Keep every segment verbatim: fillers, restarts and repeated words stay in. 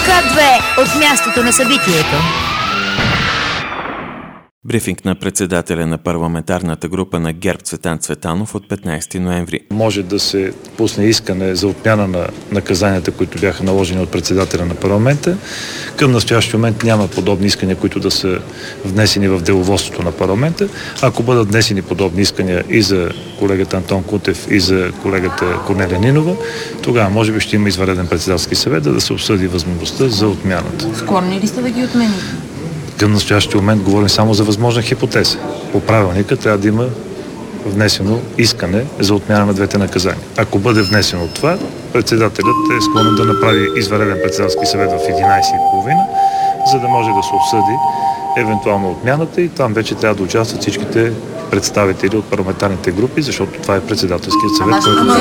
К две от мястото на събитието. Брифинг на председателя на парламентарната група на ГЕРБ Цветан Цветанов от петнайсети ноември. Може да се пусне искане за отмяна на наказанията, които бяха наложени от председателя на парламента. Към настоящия момент няма подобни искания, които да са внесени в деловодството на парламента. Ако бъдат внесени подобни искания и за колегата Антон Кутев, и за колегата Корнелия Нинова, тогава може би ще има извънреден председателски съвет, да, да се обсъди възможността за отмяната. Склонни ли сте да ги отмените? Към настоящия момент говорим само за възможна хипотеза. По правилника трябва да има внесено искане за отмяна на двете наказания. Ако бъде внесено това, председателят е склонен да направи извънреден председателски съвет в единайсет и половина, за да може да се обсъди евентуално отмяната и там вече трябва да участват всичките представители от парламентарните групи, защото това е председателският съвет.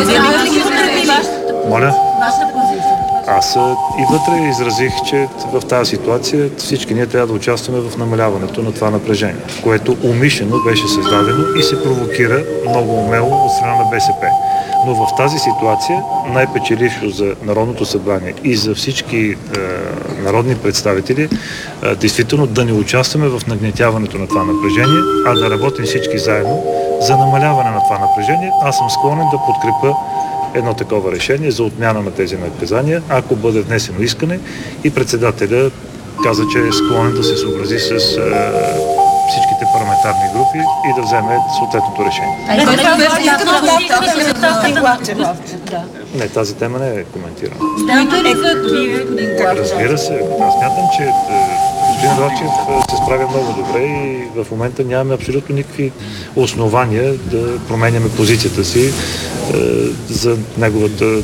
Моля? Аз и вътре изразих, че в тази ситуация всички ние трябва да участваме в намаляването на това напрежение, което умишлено беше създадено и се провокира много умело от страна на БСП. Но в тази ситуация най-печелившо за Народното събрание и за всички е, народни представители е, действително да не участваме в нагнетяването на това напрежение, а да работим всички заедно за намаляване на това напрежение. Аз съм склонен да подкрепя едно такова решение за отмяна на тези наказания, ако бъде внесено искане и председателя каза, че е склонен да се съобрази с е, всичките парламентарни групи и да вземе съответното решение. Не, тази тема не е коментирана. Разбира се, аз смятам, че господин Главчев се справя много добре и в момента нямаме абсолютно никакви основания да променяме позицията си е, за неговата е,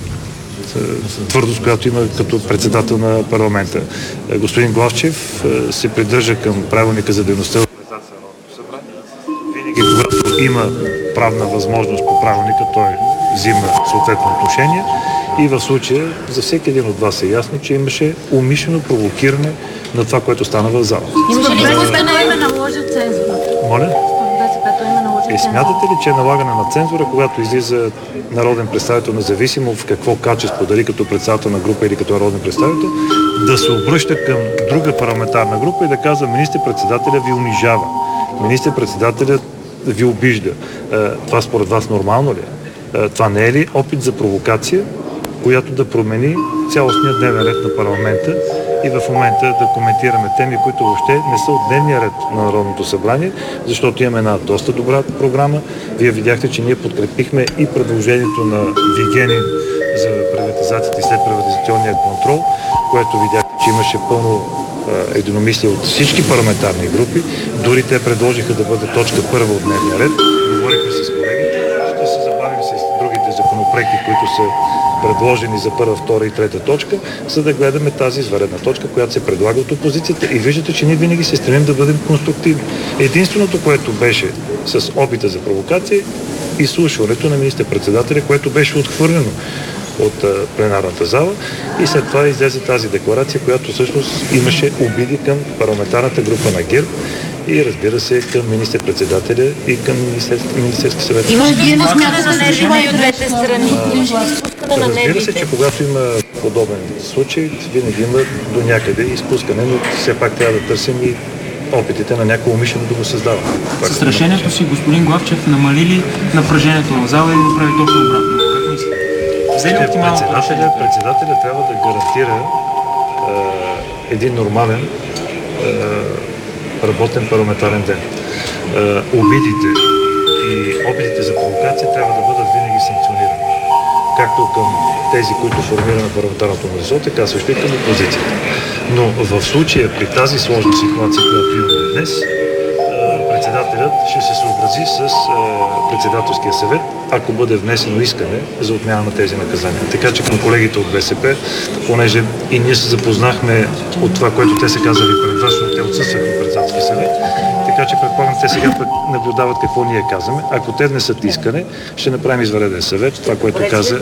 твърдост, която има като председател на парламента. Е, господин Главчев е, се придържа към правилника за дейността в организация на Народното събрание. Винаги, когато има правна възможност по правилника, той взима съответно отношение. И в случая за всеки един от вас е ясно, че имаше умишлено провокиране на това, което стана в залата. Имаше ли БСП да има наложи цензура? Моля? БСП има наложи Е, смятате ли, че е налагане на цензура, когато излиза народен представител, независимо в какво качество, дали като председател на група или като народен представител, да се обръща към друга парламентарна група и да казва: министър-председателя ви унижава, министър-председателят ви обижда. Това според вас нормално ли е? Това не е ли опит за провокация, която да промени цялостния дневен ред на парламента и в момента да коментираме теми, които въобще не са от дневния ред на Народното събрание, защото имаме една доста добра програма. Вие видяхте, че ние подкрепихме и предложението на Вигенин за приватизацията и след приватизационния контрол, което видяхте, че имаше пълно единомислие от всички парламентарни групи. Дори те предложиха да бъде точка първа от дневния ред. Говорихме с колегите. Ще се забавим с другите законопроекти, които са предложени за първа, втора и трета точка, за да гледаме тази извънредна точка, която се предлага от опозицията. И виждате, че ние винаги се стремим да бъдем конструктивни. Единственото, което беше с опита за провокация, изслушването на министър-председателя, което беше отхвърлено от а, пленарната зала и след това излезе тази декларация, която всъщност имаше обиди към парламентарната група на ГЕРБ и разбира се към министър-председателя и към министерски, министерски съвет. Има ли вие не смятате да не и от двете страни? Разбира се, че когато има подобен случай, винаги има до някъде изпускане, но все пак трябва да търсим и опитите на някой умишлено да го създава. С решението си господин Главчев намали ли напрежението в зала и направи точно обратно? Как мислите? Председателя, председателя трябва да гарантира е, един нормален е, работен парламентарен ден. Е, обидите и опитите за провокация трябва да бъдат винаги санкционирани. Както към тези, които формираме парламентарното мнозинство, така също и към опозицията. Но в случая при тази сложна ситуация, която имаме днес, председателят ще се съобрази с председателския съвет, ако бъде внесено искане за отмяна на тези наказания. Така че към колегите от БСП, понеже и ние се запознахме от това, което те са казали пред вас, защото те отсъстват от председателски съвет, така че предполагам, те сега наблюдават какво ние казваме. Ако те внесат искане, ще направим извънреден съвет. Това, което каза...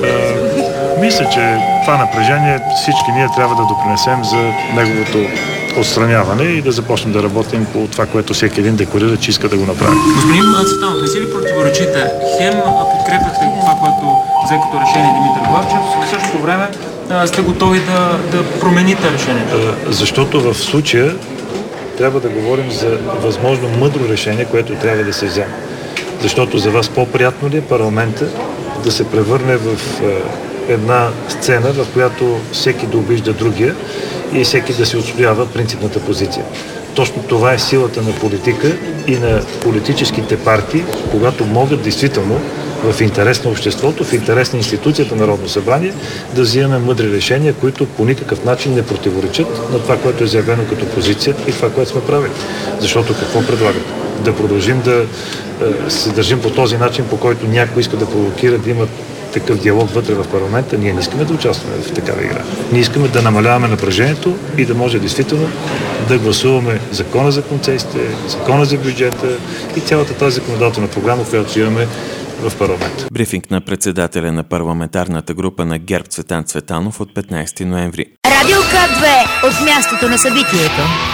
Мисля, че това напрежение всички ние трябва да допринесем за неговото отстраняване и да започнем да работим по това, което всеки един декларира, че иска да го направи. Господин Цветанов, не си ли противоречите? Хем подкрепяте това, което взе като решение Димитър Главчев, в същото време а, сте готови да, да промените решението? А, защото в случая трябва да говорим за възможно мъдро решение, което трябва да се вземе. Защото за вас по-приятно ли е парламента да се превърне в е, една сцена, в която всеки да обижда другия и всеки да се отстоява принципната позиция. Точно това е силата на политика и на политическите партии, когато могат действително в интерес на обществото, в интерес на институцията Народно събрание, да взимаме мъдри решения, които по никакъв начин не противоречат на това, което е заявено като позиция и това, което сме правили. Защото какво предлагат? Да продължим да е, се държим по този начин, по който някой иска да провокира, да има такъв диалог вътре в парламента. Ние не искаме да участваме в такава игра. Ние искаме да намаляваме напрежението и да може действително да гласуваме закона за концесиите, закона за бюджета и цялата тази законодателна програма, която имаме в парламента. Брифинг на председателя на парламентарната група на ГЕРБ Цветан Цветанов от петнайсети ноември. Радио К две от мястото на събитието.